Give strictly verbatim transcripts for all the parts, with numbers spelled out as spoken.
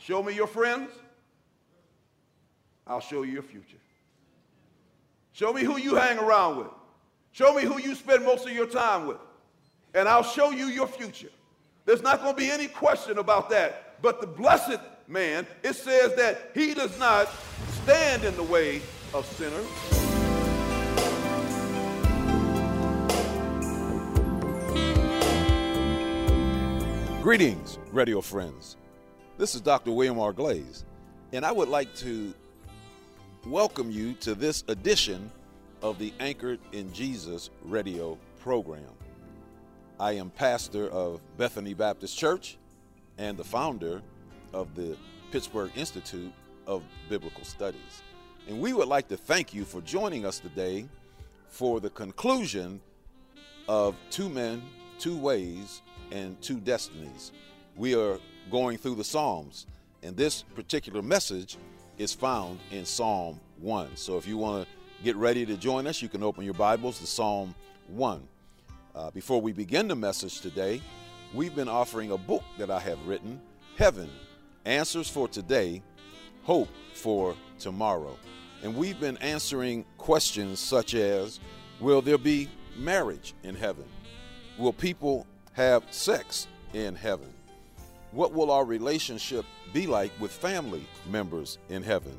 Show me your friends, I'll show you your future. Show me who you hang around with. Show me who you spend most of your time with, and I'll show you your future. There's not going to be any question about that. But the blessed man, it says that he does not stand in the way of sinners. Greetings, radio friends. This is Doctor William R. Glaze, and I would like to welcome you to this edition of the Anchored in Jesus radio program. I am pastor of Bethany Baptist Church and the founder of the Pittsburgh Institute of Biblical Studies. And we would like to thank you for joining us today for the conclusion of Two Men, Two Ways, and Two Destinies. We are going through the Psalms, and this particular message is found in Psalm one. So if you want to get ready to join us, you can open your Bibles to Psalm one. Uh, before we begin the message today, we've been offering a book that I have written, Heaven, Answers for Today, Hope for Tomorrow. And we've been answering questions such as, will there be marriage in heaven? Will people have sex in heaven? What will our relationship be like with family members in heaven?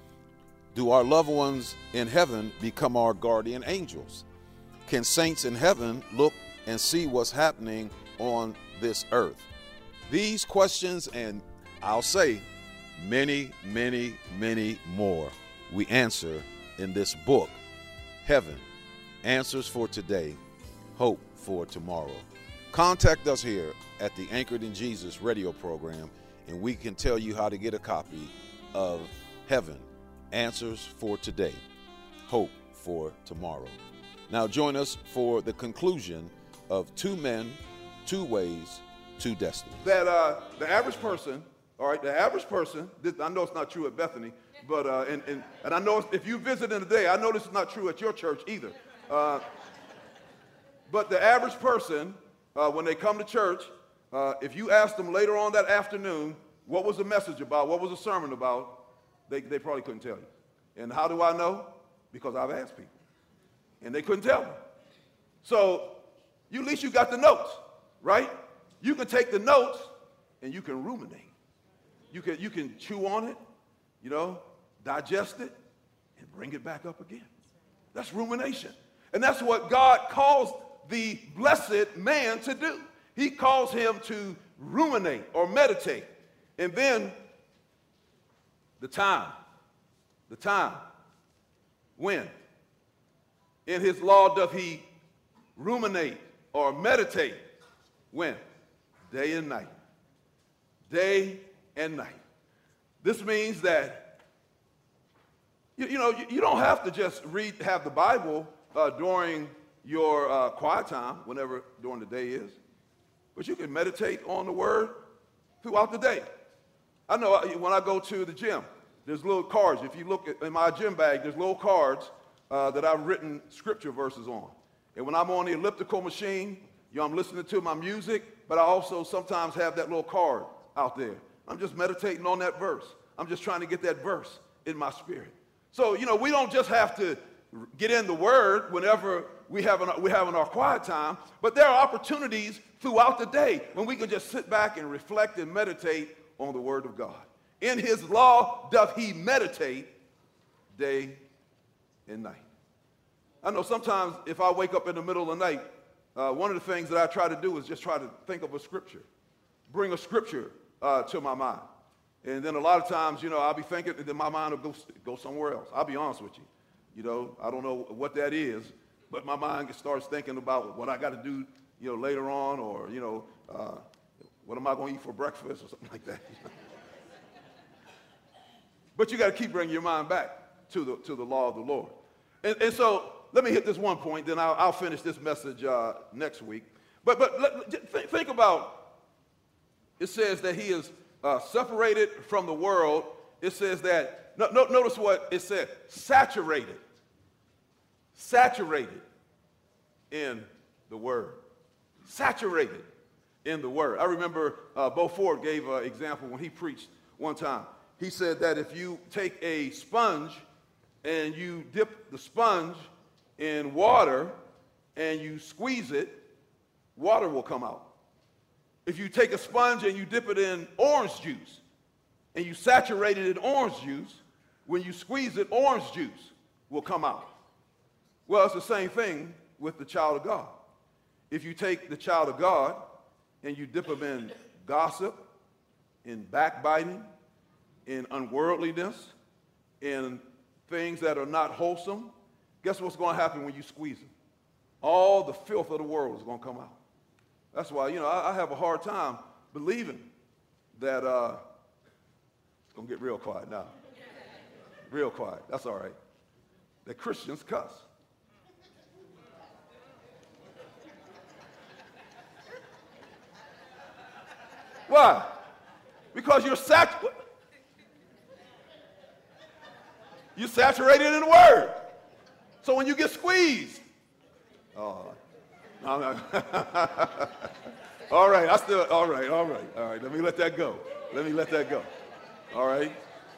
Do our loved ones in heaven become our guardian angels? Can saints in heaven look and see what's happening on this earth? These questions, and I'll say many, many, many more, we answer in this book, Heaven, Answers for Today, Hope for Tomorrow. Contact us here at the Anchored in Jesus radio program, and we can tell you how to get a copy of Heaven, Answers for Today, Hope for Tomorrow. Now join us for the conclusion of Two Men, Two Ways, Two Destinies. That uh, the average person, all right, the average person, this, I know it's not true at Bethany, but, uh, and, and, and I know if you visit in today, I know this is not true at your church either. Uh, but the average person, uh, when they come to church, uh, if you ask them later on that afternoon, what was the message about, what was the sermon about, they, they probably couldn't tell you. And how do I know? Because I've asked people. And they couldn't tell me. So you, at least you got the notes, right? You can take the notes and you can ruminate. You can, you can chew on it, you know, digest it, and bring it back up again. That's rumination. And that's what God calls the blessed man to do. He calls him to ruminate or meditate. And then the time, the time, when? In his law doth he ruminate or meditate. When? Day and night. Day and night. This means that, you, you know, you, you don't have to just read, have the Bible uh, during your uh, quiet time, whenever during the day is. But you can meditate on the Word throughout the day. I know when I go to the gym, there's little cards. If you look at, in my gym bag, there's little cards uh, that I've written scripture verses on. And when I'm on the elliptical machine, you know, I'm listening to my music, but I also sometimes have that little card out there. I'm just meditating on that verse. I'm just trying to get that verse in my spirit. So, you know, we don't just have to get in the Word whenever we have an, we have in our quiet time, but there are opportunities throughout the day when we can just sit back and reflect and meditate on the Word of God. In his law doth he meditate day and night. I know sometimes if I wake up in the middle of the night, uh, one of the things that I try to do is just try to think of a scripture, bring a scripture uh, to my mind. And then a lot of times, you know, I'll be thinking, and then my mind will go, go somewhere else. I'll be honest with you. You know, I don't know what that is, but my mind starts thinking about what I got to do, you know, later on, or, you know, uh, what am I going to eat for breakfast or something like that. But you got to keep bringing your mind back to the, to the law of the Lord. And, and so let me hit this one point, then I'll, I'll finish this message uh, next week. But, but let, th- think about, it says that he is uh, separated from the world. It says that, no, no, notice what it said, saturated. Saturated in the Word. Saturated in the Word. I remember uh, Bo Ford gave an example when he preached one time. He said that if you take a sponge and you dip the sponge in water and you squeeze it, water will come out. If you take a sponge and you dip it in orange juice and you saturate it in orange juice, when you squeeze it, orange juice will come out. Well, it's the same thing with the child of God. If you take the child of God and you dip them in gossip, in backbiting, in unworldliness, in things that are not wholesome, guess what's going to happen when you squeeze them? All the filth of the world is going to come out. That's why, you know, I, I have a hard time believing that, uh, it's going to get real quiet now. Real quiet. That's all right. That Christians cuss. Why? Because you're sat you're saturated in the Word. So when you get squeezed, oh, no, no. all right, I still, all right, all right, all right. Let me let that go. Let me let that go. All right.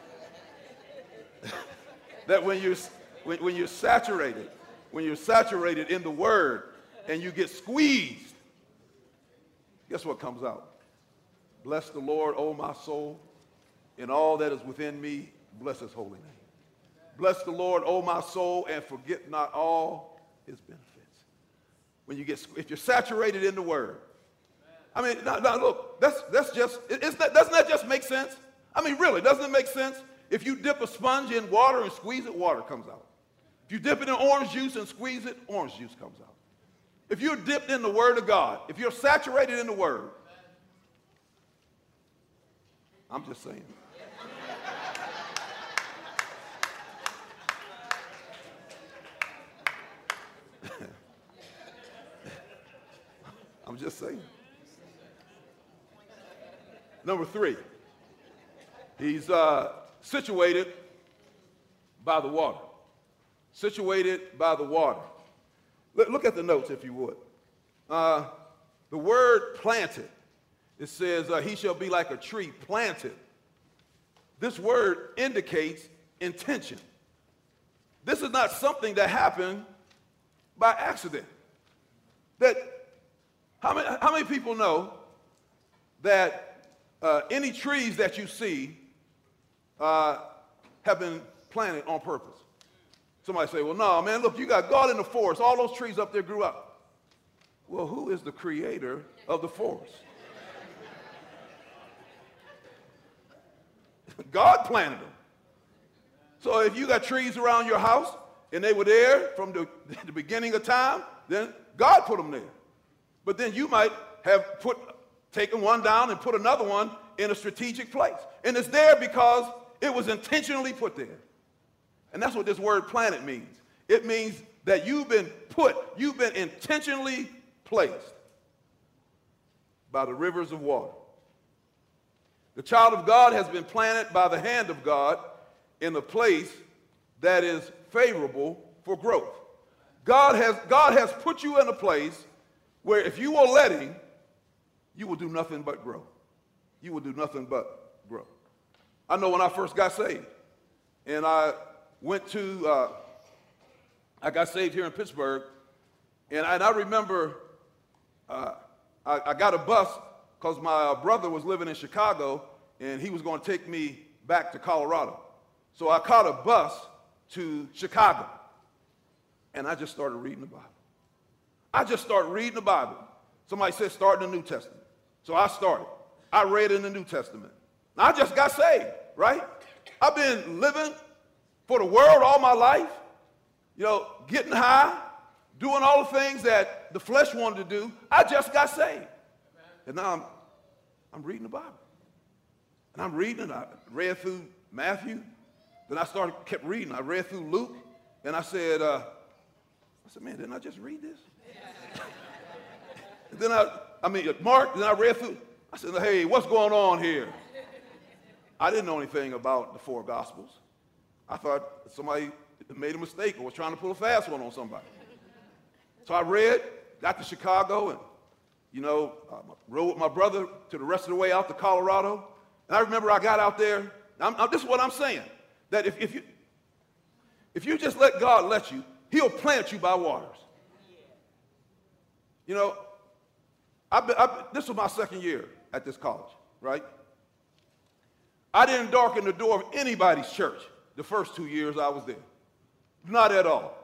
That when you're when, when you're saturated, when you're saturated in the Word, and you get squeezed, guess what comes out? Bless the Lord, O my soul, and all that is within me, bless his holy name. Bless the Lord, O my soul, and forget not all his benefits. When you get, if you're saturated in the Word, I mean, now, now look, that's that's just, it's that, doesn't that just make sense? I mean, really, doesn't it make sense? If you dip a sponge in water and squeeze it, water comes out. If you dip it in orange juice and squeeze it, orange juice comes out. If you're dipped in the Word of God, if you're saturated in the Word, I'm just saying. I'm just saying. Number three, he's uh, situated by the water. Situated by the water. Look, look at the notes, if you would. Uh, the word planted. It says, uh, he shall be like a tree planted. This word indicates intention. This is not something that happened by accident. That, how many, how many people know that uh, any trees that you see uh, have been planted on purpose? Somebody say, well, no, man, look, you got God in the forest. All those trees up there grew up. Well, who is the creator of the forest? God planted them. So if you got trees around your house and they were there from the, the beginning of time, then God put them there. But then you might have put, taken one down and put another one in a strategic place. And it's there because it was intentionally put there. And that's what this word planted means. It means that you've been put, you've been intentionally placed by the rivers of water. The child of God has been planted by the hand of God in a place that is favorable for growth. God has, God has put you in a place where if you will let him, you will do nothing but grow. You will do nothing but grow. I know when I first got saved, and I went to, uh, I got saved here in Pittsburgh, and I, and I remember uh, I, I got a bus because my uh, brother was living in Chicago, and he was going to take me back to Colorado. So I caught a bus to Chicago, and I just started reading the Bible. I just started reading the Bible. Somebody said start in the New Testament. So I started. I read in the New Testament. Now, I just got saved, right? I've been living for the world all my life, you know, getting high, doing all the things that the flesh wanted to do. I just got saved. And now I'm, I'm reading the Bible. And I'm reading, I read through Matthew. Then I started, kept reading. I read through Luke. And I said, uh, I said, man, didn't I just read this? And then I, I mean, Mark, then I read through. I said, hey, what's going on here? I didn't know anything about the four Gospels. I thought somebody made a mistake or was trying to pull a fast one on somebody. So I read, got to Chicago, and, you know, I rode with my brother to the rest of the way out to Colorado. And I remember I got out there. I'm, I'm, this is what I'm saying, that if, if, you, if you just let God let you, he'll plant you by waters. You know, I've been, I've, this was my second year at this college, right? I didn't darken the door of anybody's church the first two years I was there. Not at all.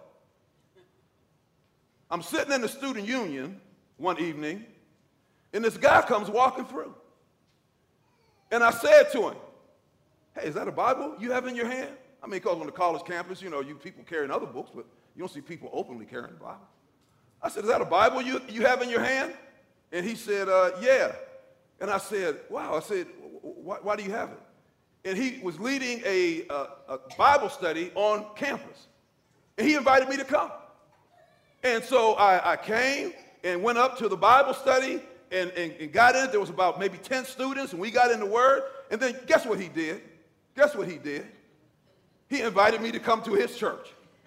I'm sitting in the student union one evening, and this guy comes walking through. And I said to him, hey, is that a Bible you have in your hand? I mean, because on the college campus, you know, you people carrying other books, but you don't see people openly carrying the Bible. I said, is that a Bible you, you have in your hand? And he said, uh, yeah. And I said, wow. I said, why, why do you have it? And he was leading a, a, a Bible study on campus. And he invited me to come. And so I, I came and went up to the Bible study and, and, and got in it. There was about maybe ten students, and we got in the Word. And then guess what he did? Guess what he did? He invited me to come to his church.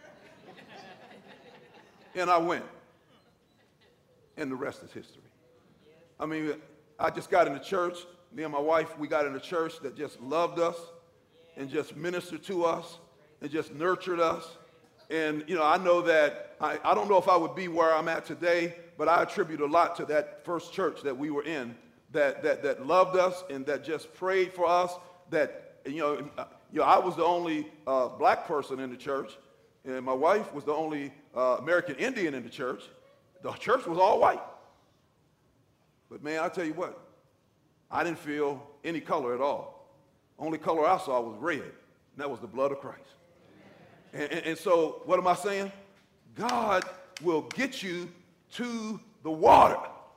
And I went. And the rest is history. I mean, I just got in the church. Me and my wife, we got in a church that just loved us and just ministered to us and just nurtured us. And, you know, I know that, I, I don't know if I would be where I'm at today, but I attribute a lot to that first church that we were in that, that, that loved us and that just prayed for us, that, you know, you know I was the only uh, black person in the church, and my wife was the only uh, American Indian in the church. The church was all white. But, man, I tell you what, I didn't feel any color at all. Only color I saw was red, and that was the blood of Christ. And, and, and so what am I saying? God will get you to the water.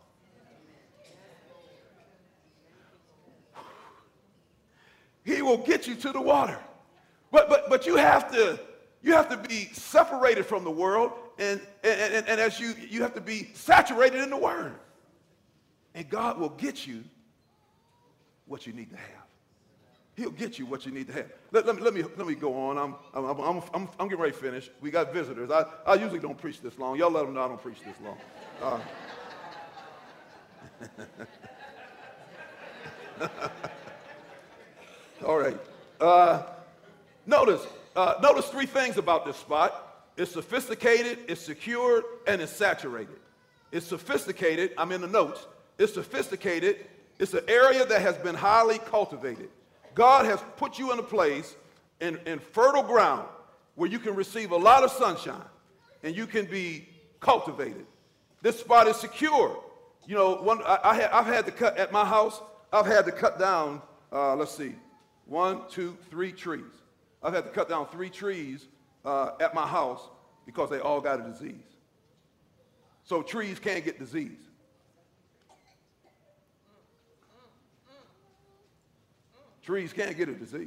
He will get you to the water. But, but, but you have to, you have to be separated from the world, and, and, and, and as you, you have to be saturated in the Word. And God will get you what you need to have. He'll get you what you need to have. Let, let, me, let, me, let me go on. I'm, I'm, I'm, I'm, I'm getting ready to finish. We got visitors. I, I usually don't preach this long. Y'all let them know I don't preach this long. Uh, all right. Uh, notice, uh, notice three things about this spot. It's sophisticated, it's secured, and it's saturated. It's sophisticated. I'm in the notes. It's sophisticated. It's an area that has been highly cultivated. God has put you in a place in, in fertile ground where you can receive a lot of sunshine and you can be cultivated. This spot is secure. You know, one, I, I have, I've had to cut at my house, I've had to cut down, uh, let's see, one, two, three trees. I've had to cut down three trees uh, at my house because they all got a disease. So trees can't get disease. Trees can't get a disease.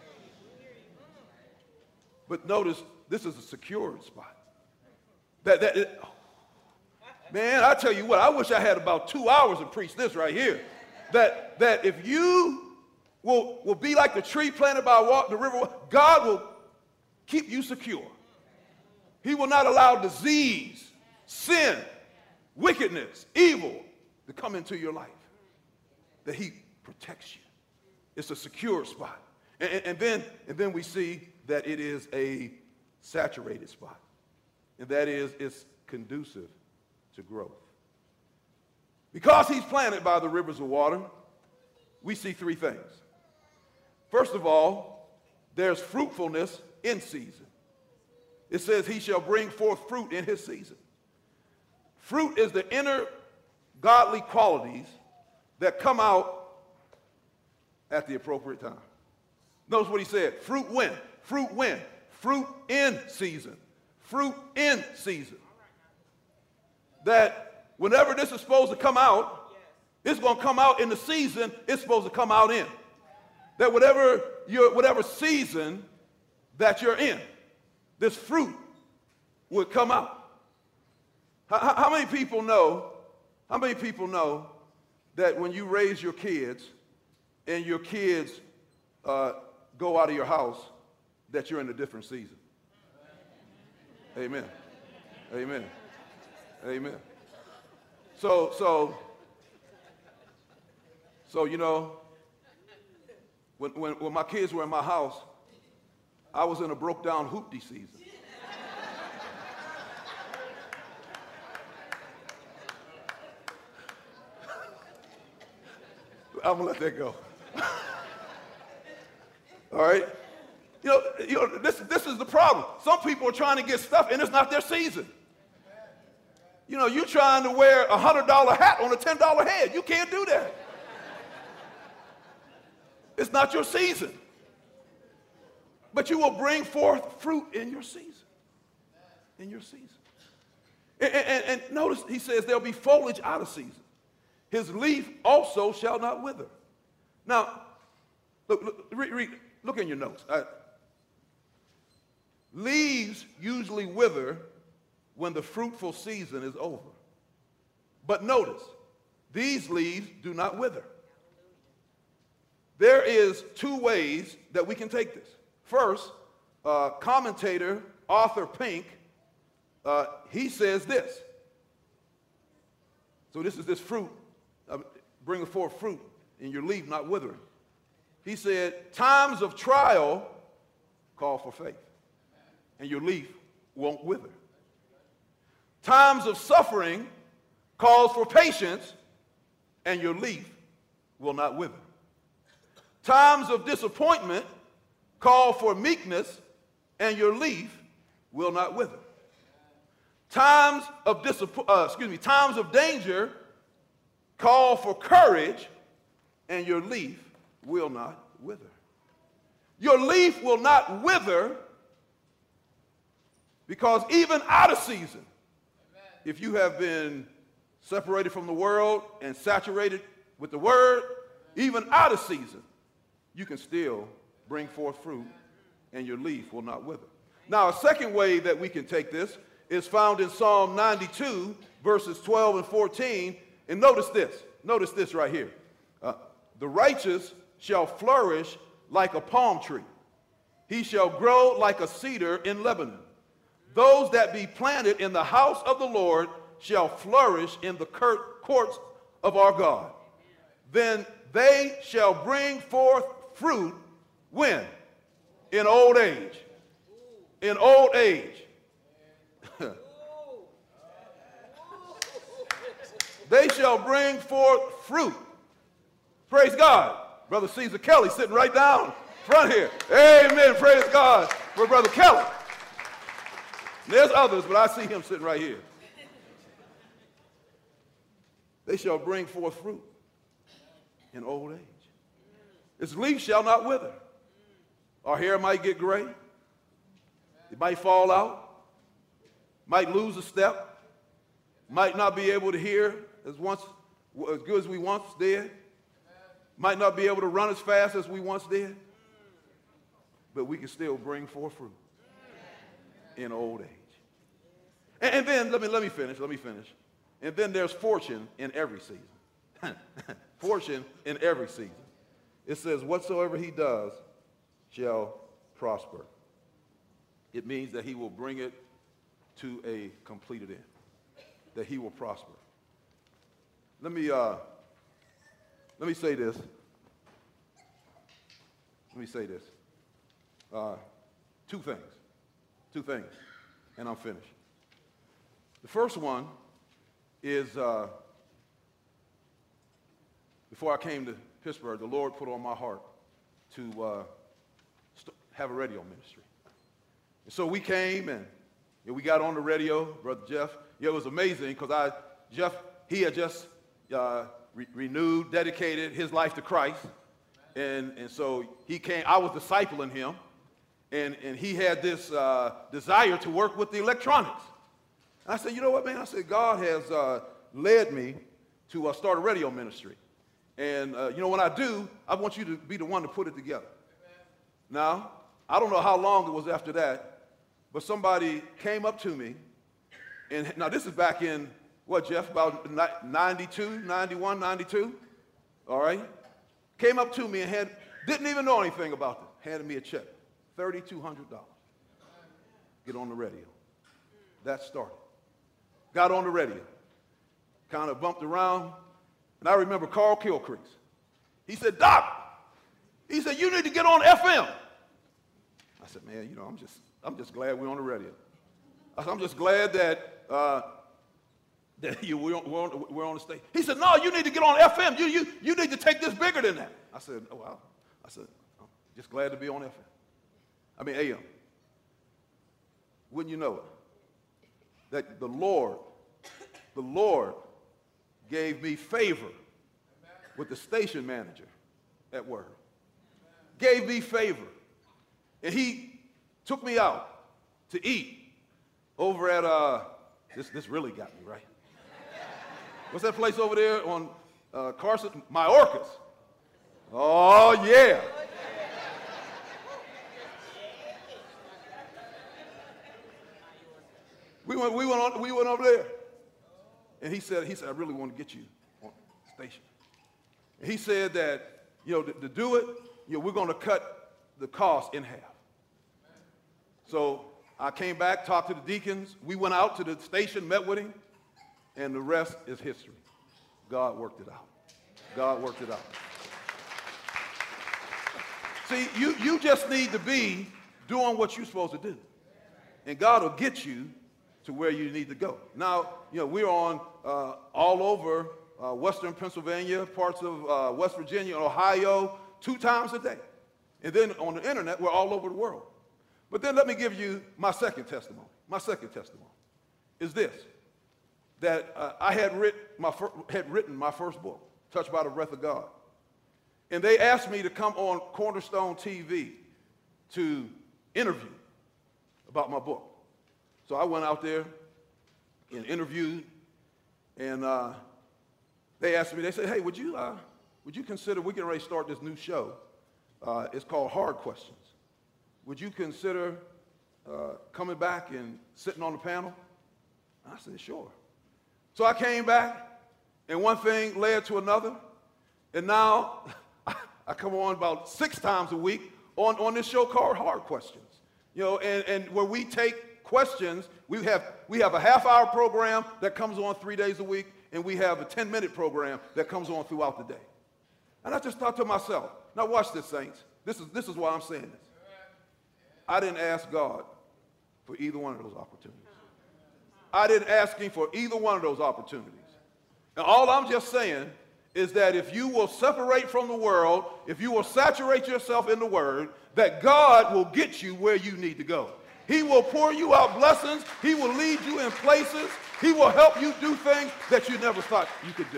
But notice, this is a secured spot. That, that, it, oh, man, I tell you what, I wish I had about two hours to preach this right here. That, that if you will, will be like the tree planted by water, the river, God will keep you secure. He will not allow disease, sin, wickedness, evil to come into your life. That he protects you. It's a secure spot. And, and, and, then, and then we see that it is a saturated spot. And that is, it's conducive to growth. Because he's planted by the rivers of water, we see three things. First of all, there's fruitfulness in season. It says he shall bring forth fruit in his season. Fruit is the inner godly qualities that come out at the appropriate time. Notice what he said. Fruit when? Fruit when? Fruit in season. Fruit in season. That whenever this is supposed to come out, it's going to come out in the season it's supposed to come out in. That whatever your whatever season that you're in, this fruit would come out. How, how many people know, how many people know that when you raise your kids and your kids uh, go out of your house, that you're in a different season? Amen. Amen. Amen. So, so, so, you know, when, when, when my kids were in my house, I was in a broke down hoopty season. I'm gonna let that go. All right? You know, you know this, this is the problem. Some people are trying to get stuff and it's not their season. You know, you're trying to wear a one hundred dollar hat on a ten dollar head. You can't do that. It's not your season. But you will bring forth fruit in your season. In your season. And, and, and notice he says there'll be foliage out of season. His leaf also shall not wither. Now, look, look, read, read, look in your notes. I, leaves usually wither when the fruitful season is over. But notice, these leaves do not wither. There is two ways that we can take this. First, uh, commentator Arthur Pink, uh, he says this. So this is this fruit, uh, bringing forth fruit, and your leaf not withering. He said, times of trial call for faith, and your leaf won't wither. Times of suffering calls for patience, and your leaf will not wither. Times of disappointment call for meekness, and your leaf will not wither. Times of disapp- uh, excuse me, times of danger call for courage, and your leaf will not wither. Your leaf will not wither because even out of season, if you have been separated from the world and saturated with the word, even out of season, you can still bring forth fruit and your leaf will not wither. Now, a second way that we can take this is found in Psalm ninety-two, verses twelve and fourteen. And notice this. Notice this right here. Uh, the righteous shall flourish like a palm tree. He shall grow like a cedar in Lebanon. Those that be planted in the house of the Lord shall flourish in the courts of our God. Then they shall bring forth fruit when? In old age. In old age. They shall bring forth fruit. Praise God. Brother Caesar Kelly sitting right down front here. Amen. Praise God for Brother Kelly. There's others, but I see him sitting right here. They shall bring forth fruit in old age. Its leaf shall not wither. Our hair might get gray. It might fall out. Might lose a step. Might not be able to hear as once as good as we once did. Might not be able to run as fast as we once did. But we can still bring forth fruit in old age. And, and then let me let me finish. Let me finish. And then there's fortune in every season. Fortune in every season. It says, whatsoever he does shall prosper. It means that he will bring it to a completed end. That he will prosper. Let me uh, let me say this. Let me say this. Uh, two things. Two things. And I'm finished. The first one is uh, before I came to Pittsburgh, the Lord put on my heart to uh, st- have a radio ministry. And so we came and you know, we got on the radio, Brother Jeff. Yeah, it was amazing because I, Jeff, he had just uh, re- renewed, dedicated his life to Christ. And, and so he came, I was discipling him. And, and he had this uh, desire to work with the electronics. And I said, you know what, man? I said, God has uh, led me to uh, start a radio ministry. And, uh, you know, when I do, I want you to be the one to put it together. Amen. Now, I don't know how long it was after that, but somebody came up to me. And now this is back in, what, Jeff, about ninety-two, ninety-one, ninety-two? All right? Came up to me and had, didn't even know anything about it. Handed me a check, three thousand two hundred dollars. Get on the radio. That started. Got on the radio. Kind of bumped around. And I remember Carl Kilcrease. He said, Doc, He said, you need to get on F M. I said, man, you know, I'm just, I'm just glad we're on the radio. I said, I'm just glad that, uh, that you, we're, on, we're, on, we're on the stage. He said, no, you need to get on F M. You, you, you need to take this bigger than that. I said, oh, wow. I said, I'm just glad to be on F M. I mean, A M. Wouldn't you know it? That the Lord, the Lord gave me favor with the station manager at Word. Gave me favor. And he took me out to eat over at, uh, this, this really got me, right? What's that place over there on uh, Carson? Mayorkas. Oh, yeah. We went, we, went on, we went over there. And he said, he said, I really want to get you on the station. And he said that, you know, to, to do it, you know, we're going to cut the cost in half. So I came back, talked to the deacons. We went out to the station, met with him, and the rest is history. God worked it out. God worked it out. See, you, you just need to be doing what you're supposed to do. And God will get you to where you need to go. Now, you know, we're on uh, all over uh, Western Pennsylvania, parts of uh, West Virginia, Ohio, two times a day. And then on the internet, we're all over the world. But then let me give you my second testimony. My second testimony is this, that uh, I had, writ- my fir- had written my first book, Touched by the Breath of God. And they asked me to come on Cornerstone T V to interview about my book. So I went out there and interviewed, and uh, they asked me, they said, hey, would you, uh, would you consider, we're getting ready to start this new show. Uh, it's called Hard Questions. Would you consider uh, coming back and sitting on the panel? I said, sure. So I came back, and one thing led to another, and now I come on about six times a week on, on this show called Hard Questions. You know, and, and where we take questions, we have, we have a half-hour program that comes on three days a week, and we have a ten-minute program that comes on throughout the day. And I just thought to myself, now watch this, saints. This is, this is why I'm saying this. I didn't ask God for either one of those opportunities. I didn't ask him for either one of those opportunities. And all I'm just saying is that if you will separate from the world, if you will saturate yourself in the Word, that God will get you where you need to go. He will pour you out blessings. He will lead you in places. He will help you do things that you never thought you could do.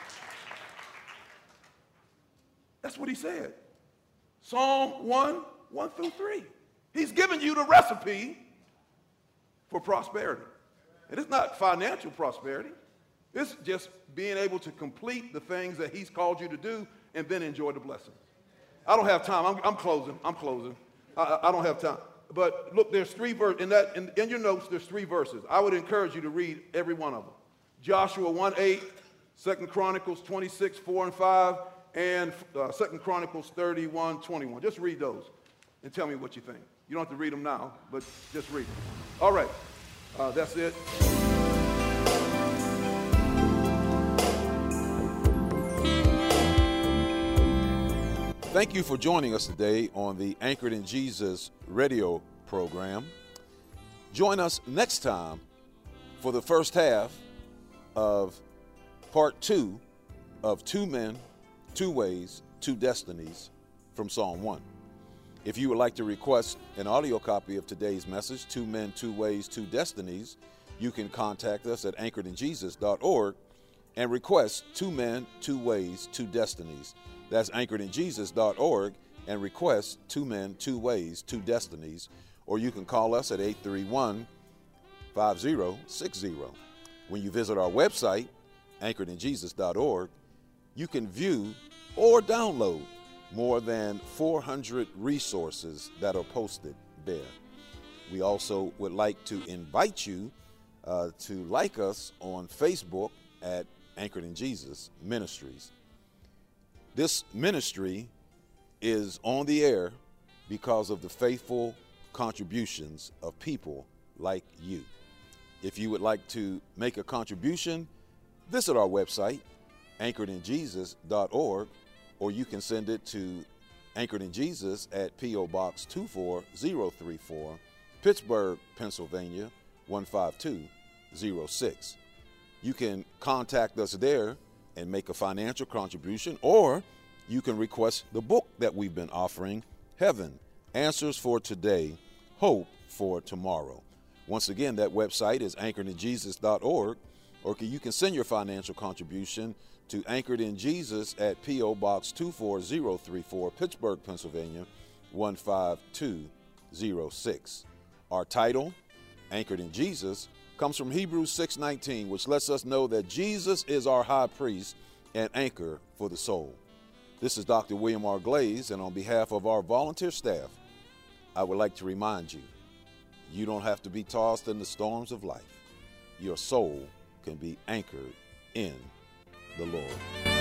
That's what he said. Psalm one, one through three. He's given you the recipe for prosperity. And it's not financial prosperity. It's just being able to complete the things that he's called you to do and then enjoy the blessings. I don't have time. I'm, I'm closing. I'm closing. I, I don't have time. But look, there's three verses. In, that, in, in your notes, there's three verses. I would encourage you to read every one of them. Joshua one eight, Second Chronicles twenty-six, four and five, and uh, Second Chronicles thirty-one, twenty-one. Just read those and tell me what you think. You don't have to read them now, but just read them. All right. Uh, that's it. Thank you for joining us today on the Anchored in Jesus radio program. Join us next time for the first half of part two of Two Men, Two Ways, Two Destinies from Psalm one. If you would like to request an audio copy of today's message, Two Men, Two Ways, Two Destinies, you can contact us at anchored in jesus dot org and request Two Men, Two Ways, Two Destinies. That's anchored in jesus dot org and request Two Men, Two Ways, Two Destinies. Or you can call us at eight three one, five zero six zero. When you visit our website, anchored in jesus dot org, you can view or download more than four hundred resources that are posted there. We also would like to invite you uh, to like us on Facebook at Anchored in Jesus Ministries. This ministry is on the air because of the faithful contributions of people like you. If you would like to make a contribution, visit our website, anchored in jesus dot org, or you can send it to Anchored in Jesus at P O. Box two four zero three four, Pittsburgh, Pennsylvania one five two zero six. You can contact us there and make a financial contribution, or you can request the book that we've been offering, Heaven, Answers for Today, Hope for Tomorrow. Once again, that website is anchored in jesus dot org, or you can send your financial contribution to Anchored in Jesus at P O. Box two four zero three four, Pittsburgh, Pennsylvania one five two zero six. Our title, Anchored in Jesus, comes from Hebrews six nineteen, which lets us know that Jesus is our high priest and anchor for the soul. This is Doctor William R. Glaze, and on behalf of our volunteer staff, I would like to remind you, you don't have to be tossed in the storms of life. Your soul can be anchored in the Lord.